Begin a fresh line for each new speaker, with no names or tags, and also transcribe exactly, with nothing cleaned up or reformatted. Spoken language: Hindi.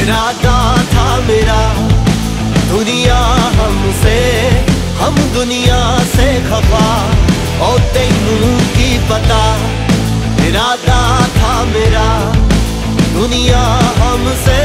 इरादा था मेरा दुनिया हमसे, हम दुनिया से खफा, और तैनू की पता। इरादा था मेरा दुनिया हमसे,